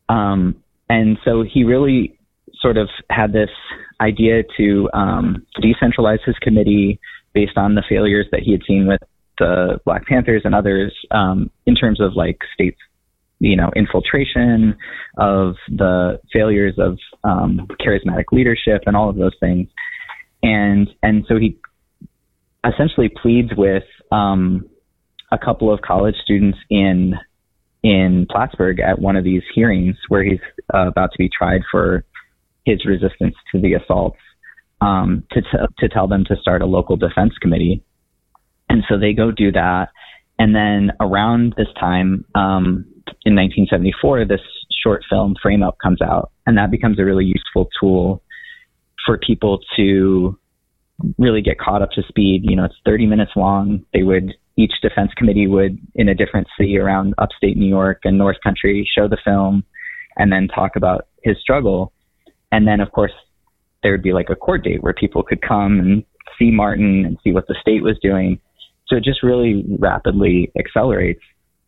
Um, and so he really sort of had this idea to um, decentralize his committee based on the failures that he had seen with the Black Panthers and others um, in terms of like state, you know, infiltration, of the failures of um, charismatic leadership and all of those things. And and so he essentially pleads with um, a couple of college students in in Plattsburgh at one of these hearings where he's uh, about to be tried for his resistance to the assaults, um, to t- to tell them to start a local defense committee. And so they go do that. And then around this time, um, in nineteen seventy-four, this short film Frame Up comes out, and that becomes a really useful tool for people to really get caught up to speed. You know, it's thirty minutes long. They would, each defense committee would, in a different city around upstate New York and North Country, show the film and then talk about his struggle. And then, of course, there would be like a court date where people could come and see Martin and see what the state was doing. So it just really rapidly accelerates.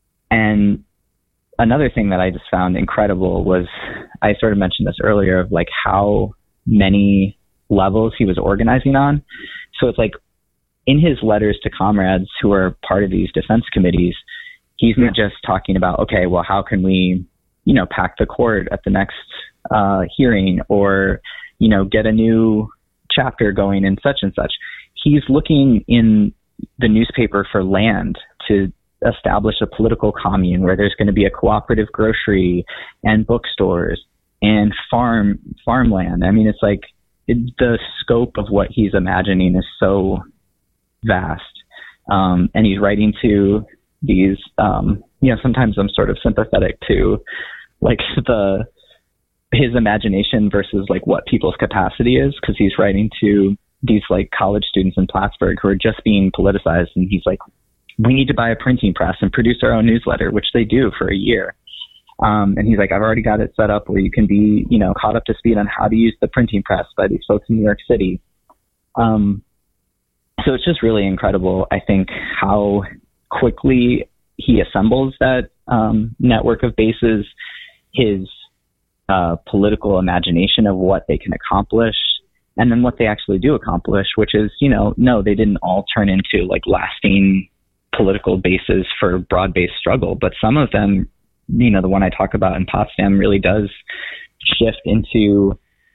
And another thing that I just found incredible was, I sort of mentioned this earlier, of like how many levels he was organizing on. So it's like in his letters to comrades who are part of these defense committees, he's not just talking about, okay, well, how can we, you know, pack the court at the next uh, hearing, or, you know, get a new chapter going in such and such. He's looking in the newspaper for land to establish a political commune where there's going to be a cooperative grocery and bookstores and farm farmland. I mean, it's like it, the scope of what he's imagining is so vast. Um, and he's writing to these, um, you know, sometimes I'm sort of sympathetic to like the, his imagination versus like what people's capacity is. 'Cause he's writing to these like college students in Plattsburgh who are just being politicized. And he's like, we need to buy a printing press and produce our own newsletter, which they do for a year. Um, and he's like, I've already got it set up where you can be, you know, caught up to speed on how to use the printing press by these folks in New York City. Um, so it's just really incredible, I think, how quickly he assembles that um, network of bases, his uh, political imagination of what they can accomplish, and then what they actually do accomplish, which is, you know, no, they didn't all turn into like lasting political bases for broad-based struggle, but some of them, you know, the one I talk about in Potsdam really does shift into,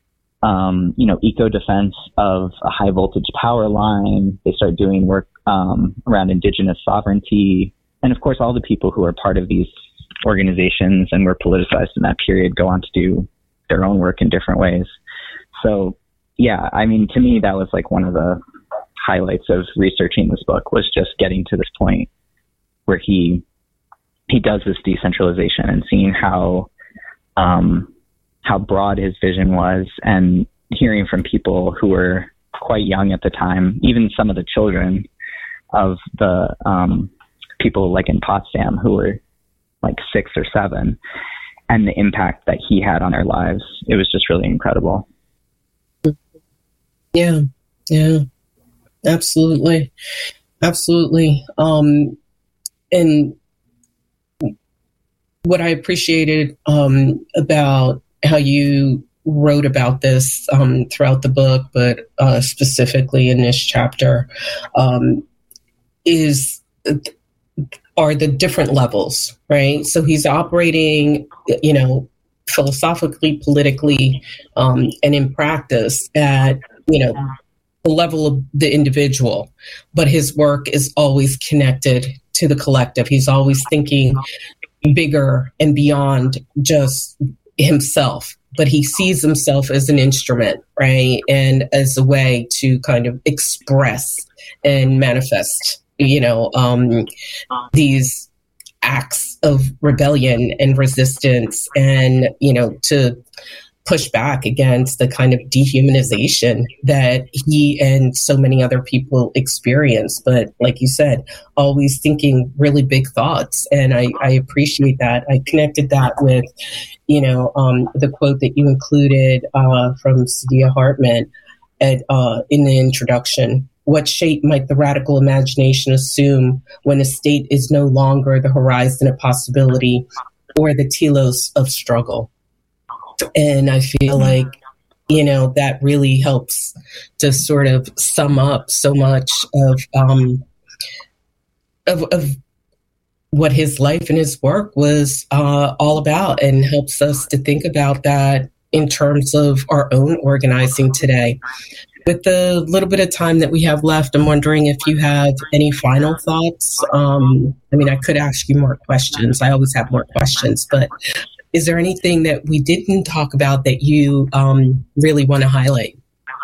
um, you know, eco-defense of a high-voltage power line. They start doing work um, around indigenous sovereignty. And, of course, all the people who are part of these organizations and were politicized in that period go on to do their own work in different ways. So, yeah, I mean, to me, that was like one of the highlights of researching this book, was just getting to this point where he he does this decentralization and seeing how um, how broad his vision was, and hearing from people who were quite young at the time, even some of the children of the um, people like in Potsdam who were like six or seven, and the impact that he had on their lives. It was just really incredible. Yeah, yeah, absolutely. Absolutely. Um, and what I appreciated um, about how you wrote about this um, throughout the book, but uh, specifically in this chapter, um, is are the different levels, right? So he's operating, you know, philosophically, politically, um, and in practice at, you know, the level of the individual, but his work is always connected to the collective. He's always thinking bigger and beyond just himself, but he sees himself as an instrument, right? And as a way to kind of express and manifest, you know, um, these acts of rebellion and resistance, and, you know, to push back against the kind of dehumanization that he and so many other people experience. But like you said, always thinking really big thoughts. And I, I appreciate that. I connected that with, you know, um, the quote that you included uh, from Saidiya Hartman at, uh, in the introduction. What shape might the radical imagination assume when a state is no longer the horizon of possibility or the telos of struggle? And I feel like, you know, that really helps to sort of sum up so much of, um, of, of what his life and his work was uh, all about, and helps us to think about that in terms of our own organizing today. With the little bit of time that we have left, I'm wondering if you have any final thoughts. Um, I mean, I could ask you more questions. I always have more questions, but is there anything that we didn't talk about that you um, really want to highlight?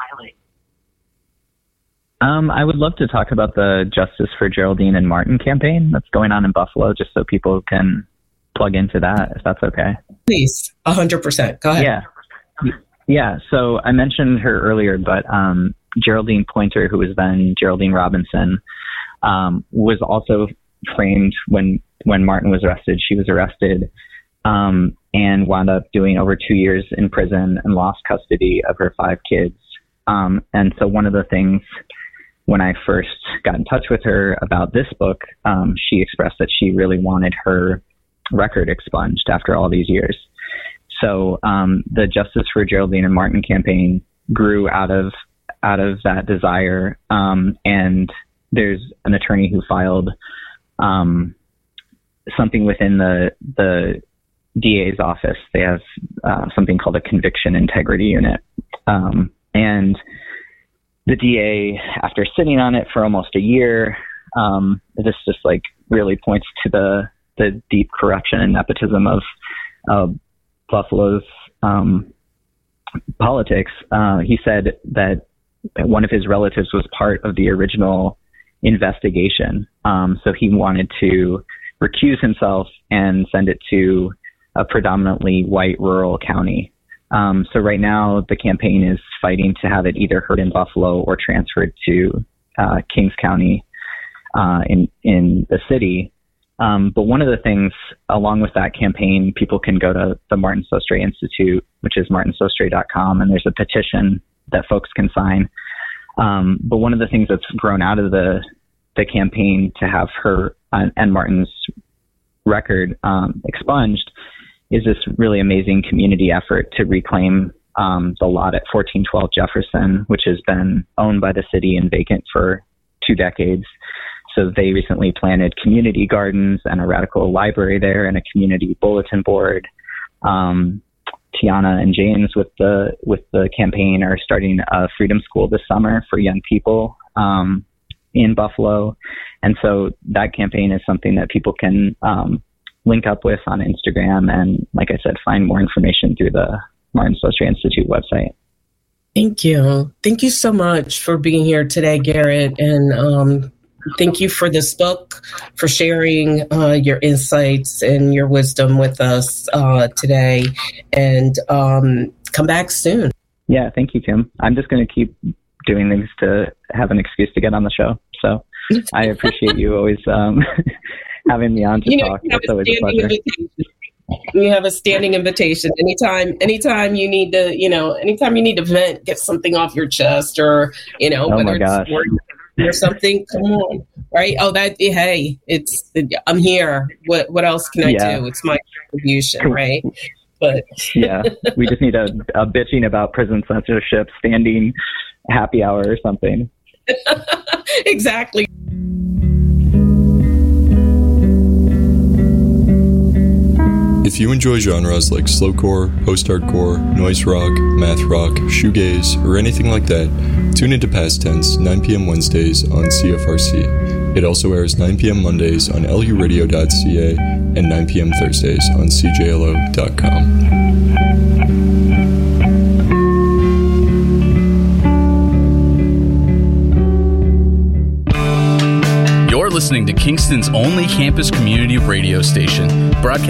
Um, I would love to talk about the Justice for Geraldine and Martin campaign that's going on in Buffalo, just so people can plug into that, if that's okay. Please, one hundred percent. Go ahead. Yeah. Yeah, so I mentioned her earlier, but um, Geraldine Pointer, who was then Geraldine Robinson, um, was also framed when, when Martin was arrested. She was arrested um, and wound up doing over two years in prison and lost custody of her five kids. Um, and so one of the things, when I first got in touch with her about this book, um, she expressed that she really wanted her record expunged after all these years. So um, the Justice for Geraldine and Martin campaign grew out of out of that desire, um, and there's an attorney who filed um, something within the the D A's office. They have uh, something called a conviction integrity unit, um, and the D A, after sitting on it for almost a year, um, this just like really points to the the deep corruption and nepotism of uh, Buffalo's um, politics. Uh, he said that one of his relatives was part of the original investigation. Um, so he wanted to recuse himself and send it to a predominantly white rural county. Um, so right now the campaign is fighting to have it either heard in Buffalo or transferred to uh, Kings County uh, in, in the city. Um, but one of the things along with that campaign, people can go to the Martin Sostre Institute, which is martin sostre dot com, and there's a petition that folks can sign. Um, but one of the things that's grown out of the the campaign to have her uh, and Martin's record um, expunged is this really amazing community effort to reclaim um, the lot at fourteen twelve Jefferson, which has been owned by the city and vacant for two decades. So they recently planted community gardens and a radical library there and a community bulletin board. Um, Tiana and James with the with the campaign are starting a freedom school this summer for young people um, in Buffalo. And so that campaign is something that people can um, link up with on Instagram and, like I said, find more information through the Martin Sostre Institute website. Thank you. Thank you so much for being here today, Garrett. And um, thank you for this book, for sharing uh, your insights and your wisdom with us uh, today. And um, come back soon. Yeah, thank you, Kim. I'm just going to keep doing things to have an excuse to get on the show. So I appreciate you always um, having me on to you talk. Know, It's always a pleasure. Invitation. You have a standing invitation. Anytime, anytime you need to, you know, anytime you need to vent, get something off your chest, or you know, oh whether my gosh. it's work or something. Come on, right? Oh, that hey, it's I'm here. What what else can I yeah. do? It's my contribution, right? But yeah, we just need a, a bitching about prison censorship standing happy hour or something. Exactly. If you enjoy genres like slowcore, post-hardcore, noise rock, math rock, shoegaze, or anything like that, tune into Past Tense, nine p.m. Wednesdays on C F R C. It also airs nine p.m. Mondays on L U radio dot c a and nine p.m. Thursdays on c j l o dot com. You're listening to Kingston's only campus community radio station, broadcast